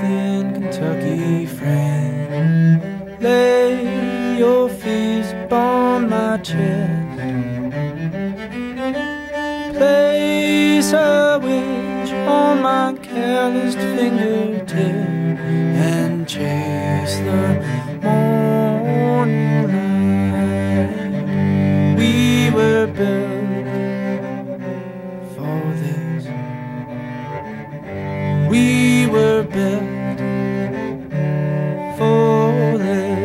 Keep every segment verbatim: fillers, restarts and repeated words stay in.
in Kentucky, friend. Lay your face upon my chest. Place a wish on my calloused fingertip and chase the morning light. We were built for this. We were built for this.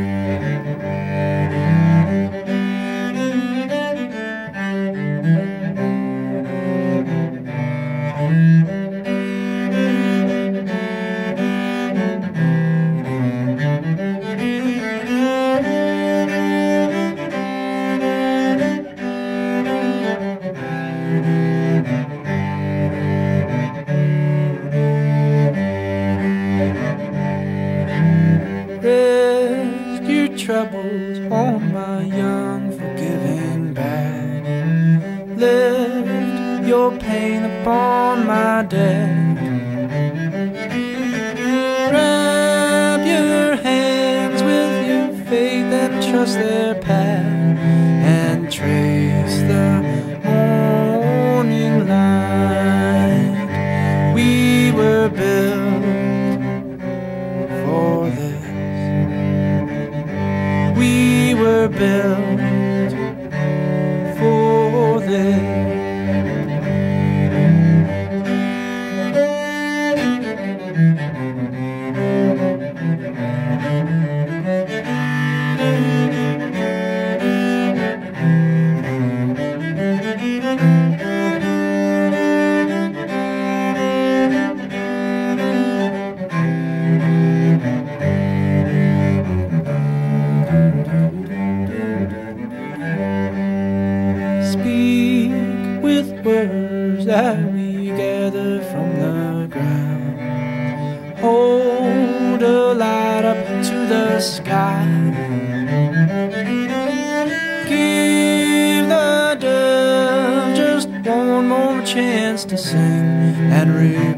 Rescue troubles on my young forgiving back. Lift your pain upon my deck. Wrap your hands with your faith and trust their path, and trace the morning light. We were built for this. We were built for this. Speak with words that we gather from the ground. Hold a light up to the sky. Give the dove just one more chance to sing and read.